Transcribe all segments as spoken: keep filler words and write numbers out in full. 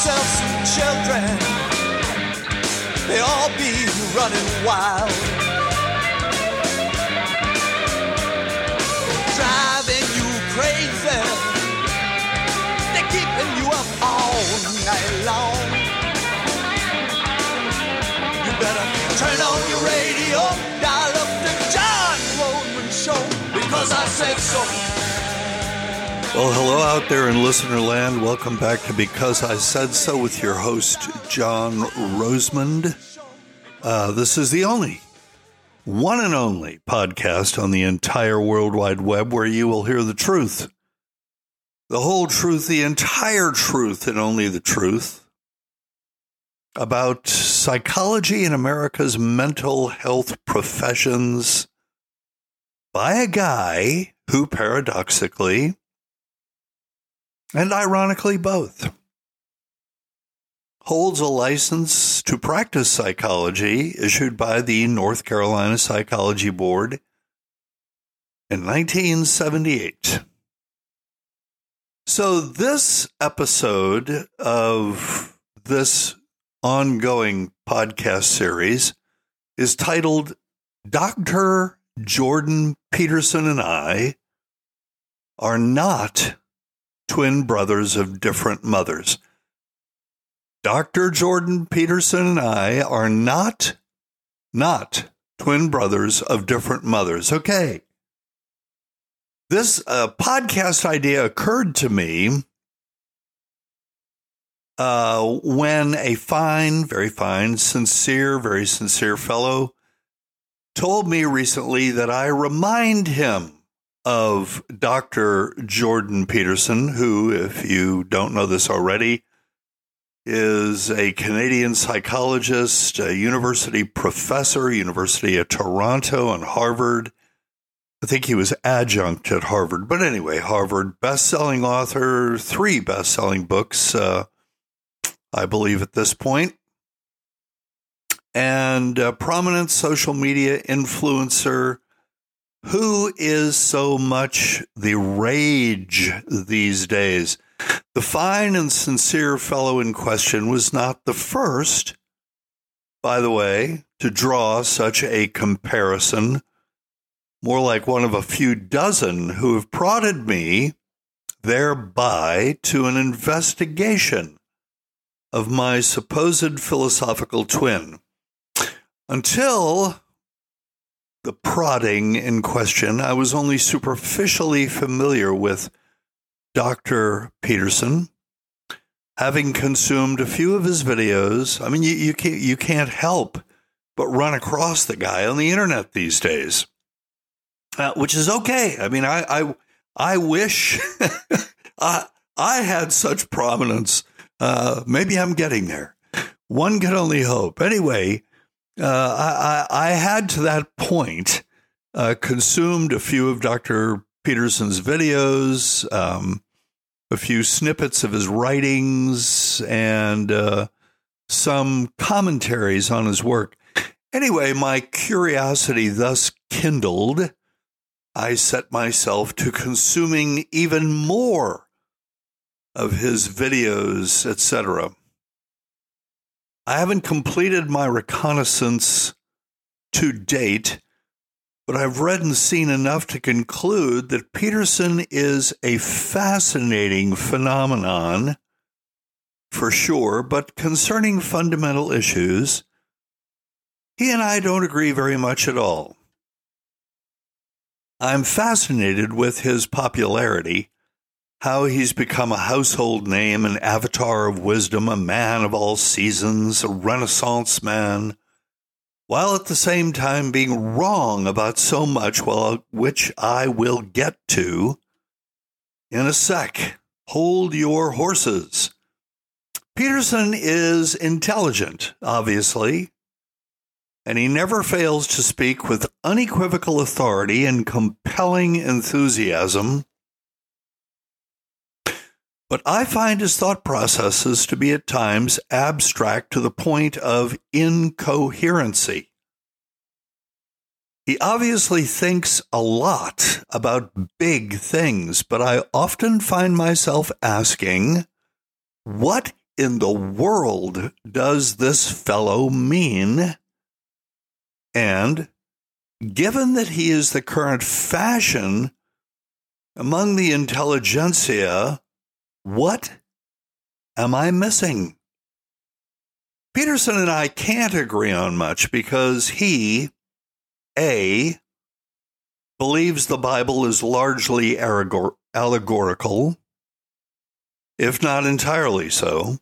yourself some children. They all be running wild, driving you crazy. They're keeping you up all night long. You better turn on your radio, dial up the John Roman Show, because I said so. Well, hello out there in listener land. Welcome back to Because I Said So with your host, John Rosemond. Uh, this is the only, one and only podcast on the entire World Wide Web where you will hear the truth. The whole truth, the entire truth, and only the truth about psychology in America's mental health professions by a guy who paradoxically and ironically both holds a license to practice psychology issued by the North Carolina Psychology Board in nineteen seventy-eight. So this episode of this ongoing podcast series is titled Doctor Jordan Peterson and I Are Not Twin Brothers of Different Mothers. Doctor Jordan Peterson and I are not, not twin brothers of different mothers. Okay. This uh, podcast idea occurred to me uh, when a fine, very fine, sincere, very sincere fellow told me recently that I remind him of Doctor Jordan Peterson, who, if you don't know this already, is a Canadian psychologist, a university professor, University of Toronto and Harvard. I think he was adjunct at Harvard. But anyway, Harvard best-selling author, three best-selling books, uh, I believe at this point, and a prominent social media influencer who is so much the rage these days. The fine and sincere fellow in question was not the first, by the way, to draw such a comparison, more like one of a few dozen who have prodded me thereby to an investigation of my supposed philosophical twin. Until the prodding in question, I was only superficially familiar with Doctor Peterson, having consumed a few of his videos. I mean, you, you can't you can't help but run across the guy on the internet these days, uh, which is okay. I mean, I I, I wish I I had such prominence. Uh, maybe I'm getting there. One can only hope. Anyway. Uh, I, I, I had to that point uh, consumed a few of Doctor Peterson's videos, um, a few snippets of his writings, and uh, some commentaries on his work. Anyway, my curiosity thus kindled, I set myself to consuming even more of his videos, et cetera. I haven't completed my reconnaissance to date, but I've read and seen enough to conclude that Peterson is a fascinating phenomenon, for sure, but concerning fundamental issues, he and I don't agree very much at all. I'm fascinated with his popularity, how he's become a household name, an avatar of wisdom, a man of all seasons, a Renaissance man, while at the same time being wrong about so much, well, which I will get to in a sec. Hold your horses. Peterson is intelligent, obviously, and he never fails to speak with unequivocal authority and compelling enthusiasm. But I find his thought processes to be at times abstract to the point of incoherency. He obviously thinks a lot about big things, but I often find myself asking, what in the world does this fellow mean? And given that he is the current fashion among the intelligentsia, what am I missing? Peterson and I can't agree on much because he, A, believes the Bible is largely allegorical, if not entirely so.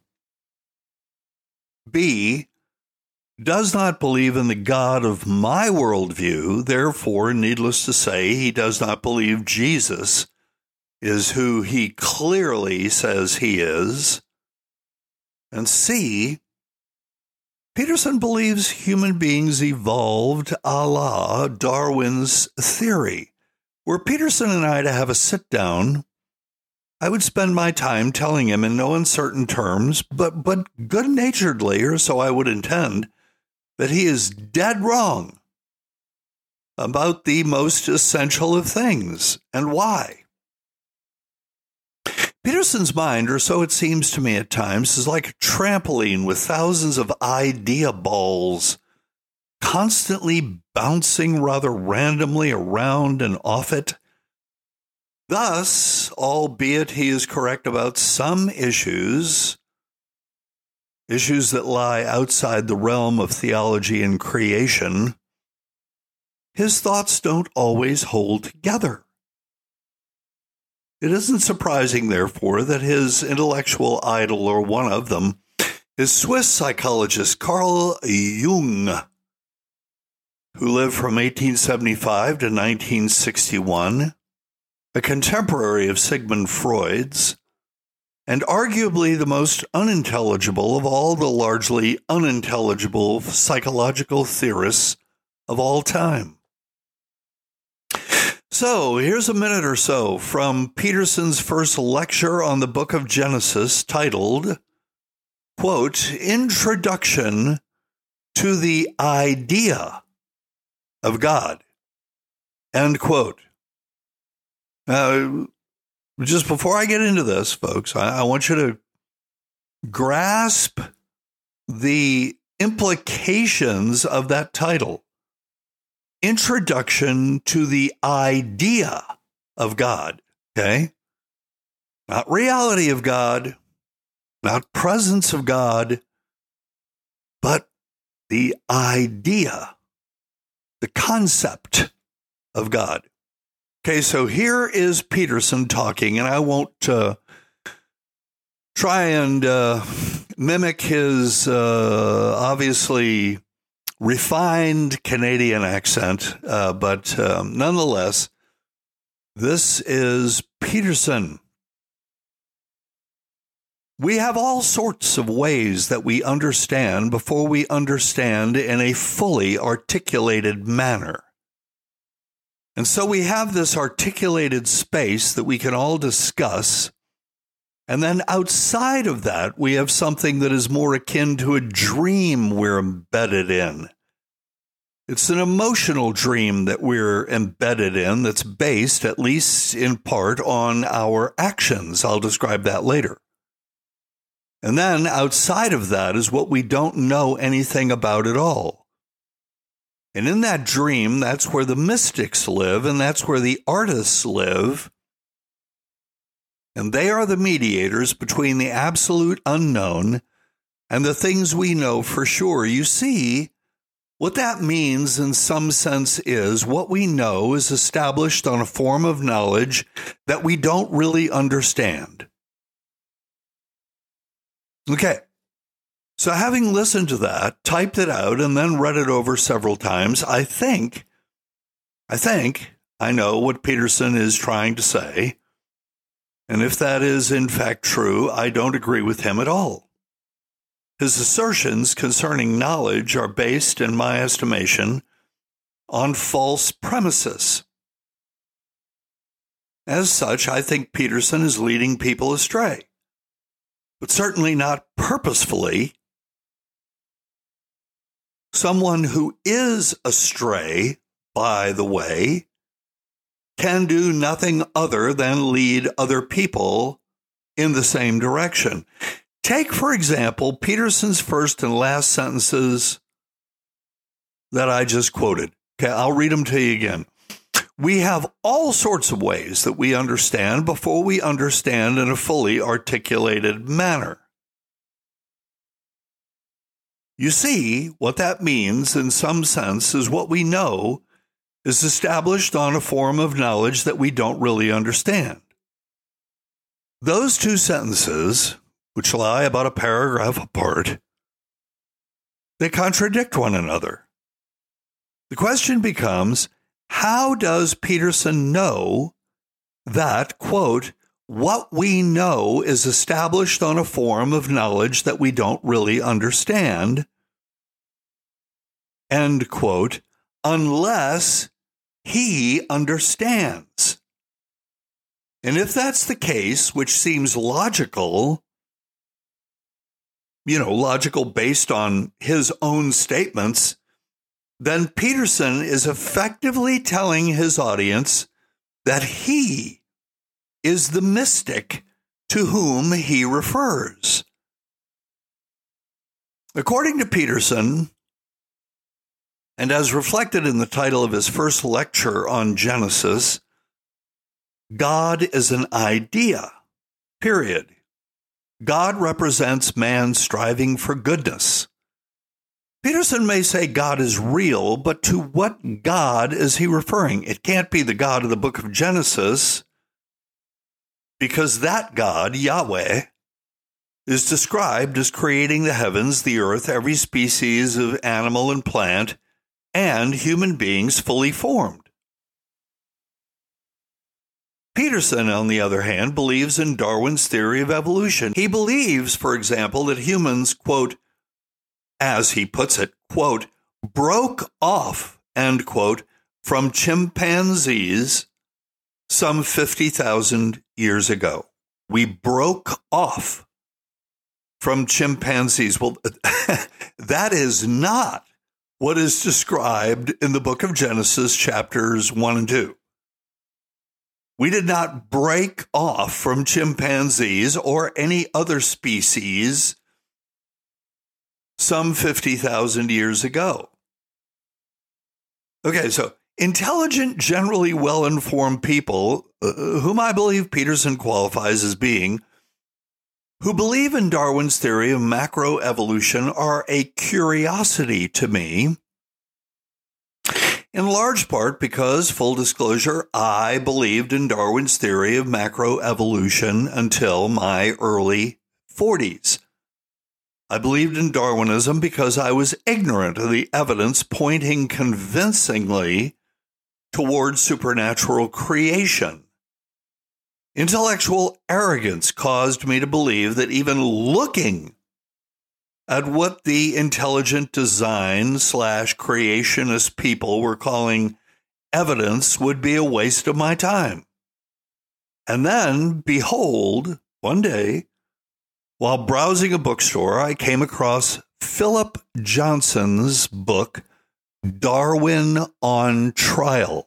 B, does not believe in the God of my worldview. Therefore, needless to say, he does not believe Jesus is who he clearly says he is. And C, Peterson believes human beings evolved a la Darwin's theory. Were Peterson and I to have a sit-down, I would spend my time telling him in no uncertain terms, but, but good-naturedly, or so I would intend, that he is dead wrong about the most essential of things, and why. Peterson's mind, or so it seems to me at times, is like a trampoline with thousands of idea balls constantly bouncing rather randomly around and off it. Thus, albeit he is correct about some issues, issues that lie outside the realm of theology and creation, his thoughts don't always hold together. It isn't surprising, therefore, that his intellectual idol, or one of them, is Swiss psychologist Carl Jung, who lived from eighteen seventy-five to nineteen sixty-one, a contemporary of Sigmund Freud's, and arguably the most unintelligible of all the largely unintelligible psychological theorists of all time. So, here's a minute or so from Peterson's first lecture on the book of Genesis, titled, quote, Introduction to the Idea of God, end quote. Now, just before I get into this, folks, I, I want you to grasp the implications of that title. Introduction to the Idea of God, okay? Not reality of God, not presence of God, but the idea, the concept of God. Okay, so here is Peterson talking, and I won't uh, try and uh, mimic his uh, obviously refined Canadian accent, uh, but um, nonetheless, this is Peterson. We have all sorts of ways that we understand before we understand in a fully articulated manner. And so we have this articulated space that we can all discuss. And then outside of that, we have something that is more akin to a dream we're embedded in. It's an emotional dream that we're embedded in that's based, at least in part, on our actions. I'll describe that later. And then outside of that is what we don't know anything about at all. And in that dream, that's where the mystics live, and that's where the artists live. And they are the mediators between the absolute unknown and the things we know for sure. You see, what that means in some sense is what we know is established on a form of knowledge that we don't really understand. Okay. So having listened to that, typed it out, and then read it over several times, I think, I think I know what Peterson is trying to say. And if that is in fact true, I don't agree with him at all. His assertions concerning knowledge are based, in my estimation, on false premises. As such, I think Peterson is leading people astray, but certainly not purposefully. Someone who is astray, by the way, can do nothing other than lead other people in the same direction. Take, for example, Peterson's first and last sentences that I just quoted. Okay, I'll read them to you again. We have all sorts of ways that we understand before we understand in a fully articulated manner. You see, what that means in some sense is what we know is established on a form of knowledge that we don't really understand. Those two sentences, which lie about a paragraph apart, they contradict one another. The question becomes, how does Peterson know that, quote, what we know is established on a form of knowledge that we don't really understand, end quote, unless he understands? And if that's the case, which seems logical, you know, logical based on his own statements, then Peterson is effectively telling his audience that he is the mystic to whom he refers. According to Peterson, and as reflected in the title of his first lecture on Genesis, God is an idea, period. God represents man striving for goodness. Peterson may say God is real, but to what God is he referring? It can't be the God of the book of Genesis, because that God, Yahweh, is described as creating the heavens, the earth, every species of animal and plant, and human beings fully formed. Peterson, on the other hand, believes in Darwin's theory of evolution. He believes, for example, that humans, quote, as he puts it, quote, broke off, end quote, from chimpanzees some fifty thousand years ago. We broke off from chimpanzees. Well, that is not what is described in the book of Genesis, chapters one and two. We did not break off from chimpanzees or any other species some fifty thousand years ago. Okay, so intelligent, generally well-informed people, uh, whom I believe Peterson qualifies as being, who believe in Darwin's theory of macroevolution are a curiosity to me, in large part because, full disclosure, I believed in Darwin's theory of macroevolution until my early forties. I believed in Darwinism because I was ignorant of the evidence pointing convincingly towards supernatural creation. Intellectual arrogance caused me to believe that even looking at what the intelligent design slash creationist people were calling evidence would be a waste of my time. And then, behold, one day, while browsing a bookstore, I came across Philip Johnson's book, Darwin on Trial.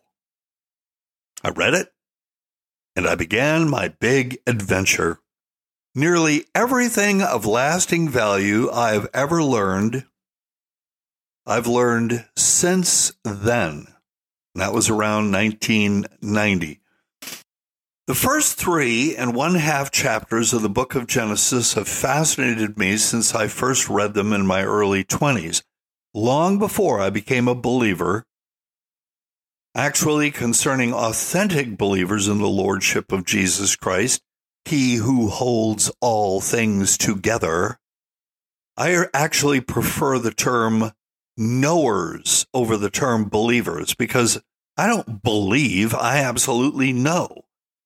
I read it, and I began my big adventure. Nearly everything of lasting value I've ever learned, I've learned since then. That was around nineteen ninety. The first three and one half chapters of the book of Genesis have fascinated me since I first read them in my early twenties, long before I became a believer, actually concerning authentic believers in the Lordship of Jesus Christ, he who holds all things together. I actually prefer the term knowers over the term believers because I don't believe, I absolutely know.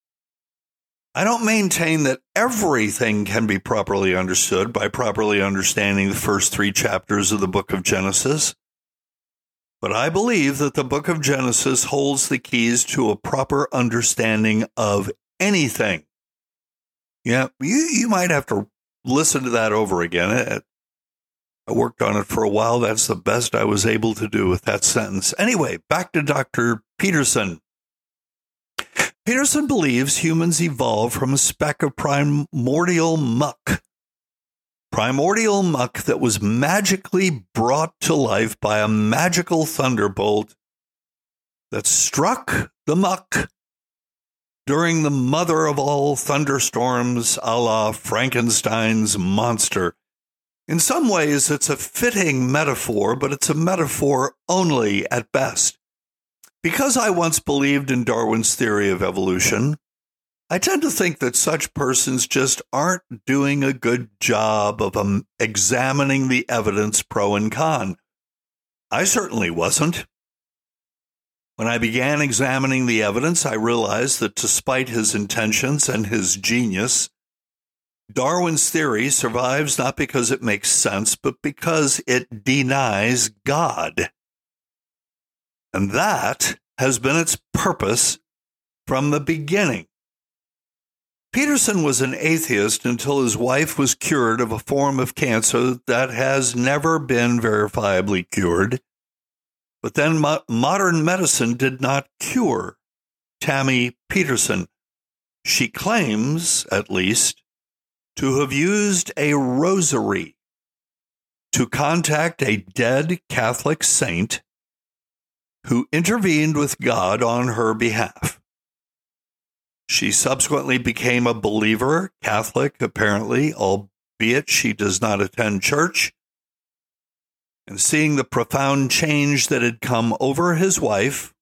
I don't maintain that everything can be properly understood by properly understanding the first three chapters of the book of Genesis, but I believe that the book of Genesis holds the keys to a proper understanding of anything. Yeah, you, you might have to listen to that over again. I worked on it for a while. That's the best I was able to do with that sentence. Anyway, back to Doctor Peterson. Peterson believes humans evolved from a speck of primordial muck primordial muck that was magically brought to life by a magical thunderbolt that struck the muck during the mother of all thunderstorms, a la Frankenstein's monster. In some ways, it's a fitting metaphor, but it's a metaphor only at best. Because I once believed in Darwin's theory of evolution, I tend to think that such persons just aren't doing a good job of um, examining the evidence pro and con. I certainly wasn't. When I began examining the evidence, I realized that despite his intentions and his genius, Darwin's theory survives not because it makes sense, but because it denies God. And that has been its purpose from the beginning. Peterson was an atheist until his wife was cured of a form of cancer that has never been verifiably cured. But then mo- modern medicine did not cure Tammy Peterson. She claims, at least, to have used a rosary to contact a dead Catholic saint who intervened with God on her behalf. She subsequently became a believer, Catholic apparently, albeit she does not attend church. And seeing the profound change that had come over his wife,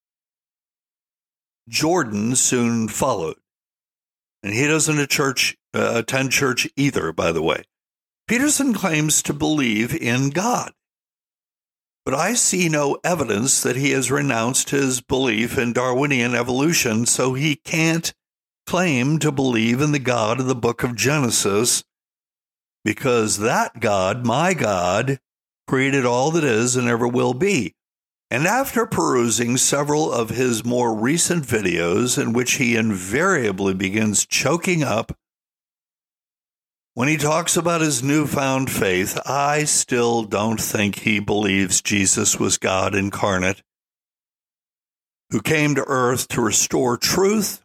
Jordan soon followed. And he doesn't a church, uh, attend church either, by the way. Peterson claims to believe in God. But I see no evidence that he has renounced his belief in Darwinian evolution, so he can't claim to believe in the God of the book of Genesis, because that God, my God, created all that is and ever will be. And after perusing several of his more recent videos in which he invariably begins choking up when he talks about his newfound faith, I still don't think he believes Jesus was God incarnate, who came to earth to restore truth,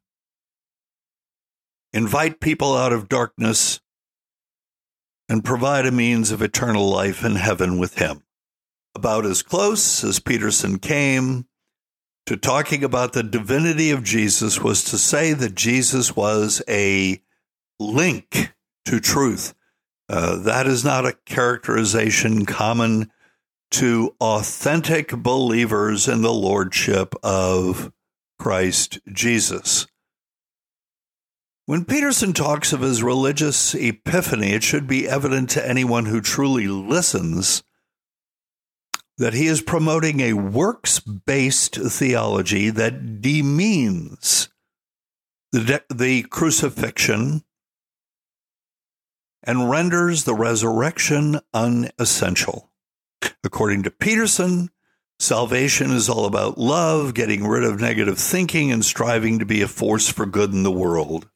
invite people out of darkness, and provide a means of eternal life in heaven with him. About as close as Peterson came to talking about the divinity of Jesus was to say that Jesus was a link to truth. Uh, that is not a characterization common to authentic believers in the lordship of Christ Jesus. When Peterson talks of his religious epiphany, it should be evident to anyone who truly listens that he is promoting a works-based theology that demeans the, de- the crucifixion and renders the resurrection unessential. According to Peterson, salvation is all about love, getting rid of negative thinking, and striving to be a force for good in the world.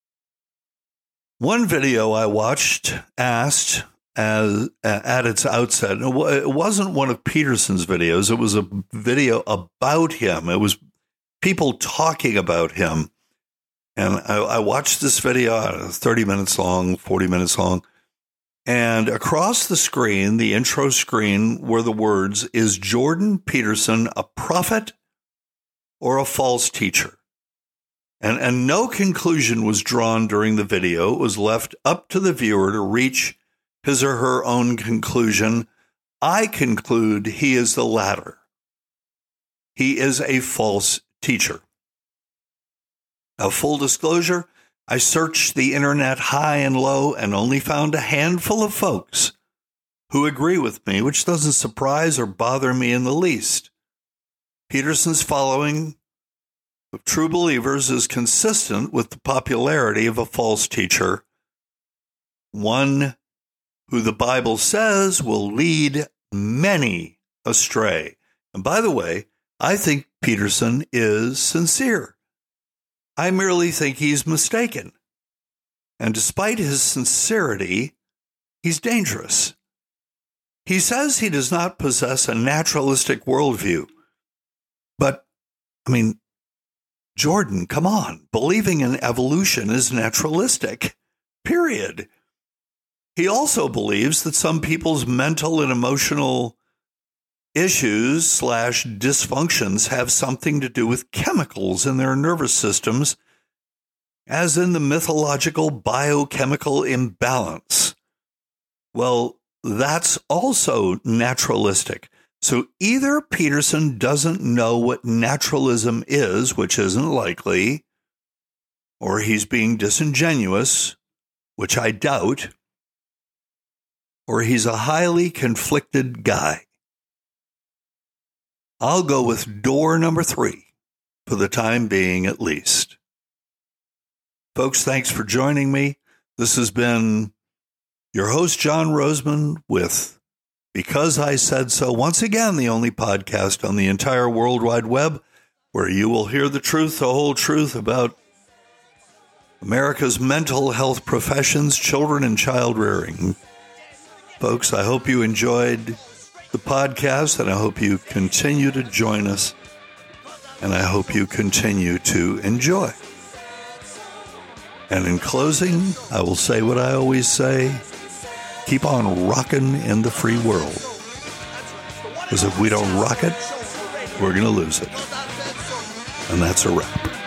One video I watched asked, as at its outset, it wasn't one of Peterson's videos, it was a video about him. It was people talking about him. And I, I watched this video, thirty minutes long, forty minutes long, and across the screen, the intro screen, were the words, "Is Jordan Peterson a prophet or a false teacher?" And, and no conclusion was drawn during the video. It was left up to the viewer to reach his or her own conclusion. I conclude he is the latter. He is a false teacher. Now, full disclosure, I searched the internet high and low and only found a handful of folks who agree with me, which doesn't surprise or bother me in the least. Peterson's following of true believers is consistent with the popularity of a false teacher, one who the Bible says will lead many astray. And by the way, I think Peterson is sincere. I merely think he's mistaken. And despite his sincerity, he's dangerous. He says he does not possess a naturalistic worldview. But, I mean, Jordan, come on. Believing in evolution is naturalistic. Period. He also believes that some people's mental and emotional issues slash dysfunctions have something to do with chemicals in their nervous systems, as in the mythological biochemical imbalance. Well, that's also naturalistic. So either Peterson doesn't know what naturalism is, which isn't likely, or he's being disingenuous, which I doubt, or he's a highly conflicted guy. I'll go with door number three, for the time being at least. Folks, thanks for joining me. This has been your host, John Rosemond, with Because I Said So. Once again, the only podcast on the entire World Wide Web where you will hear the truth, the whole truth about America's mental health professions, children, and child rearing. Folks, I hope you enjoyed the podcast, and I hope you continue to join us, and I hope you continue to enjoy. And in closing, I will say what I always say: keep on rocking in the free world. Because if we don't rock it, we're going to lose it. And that's a wrap.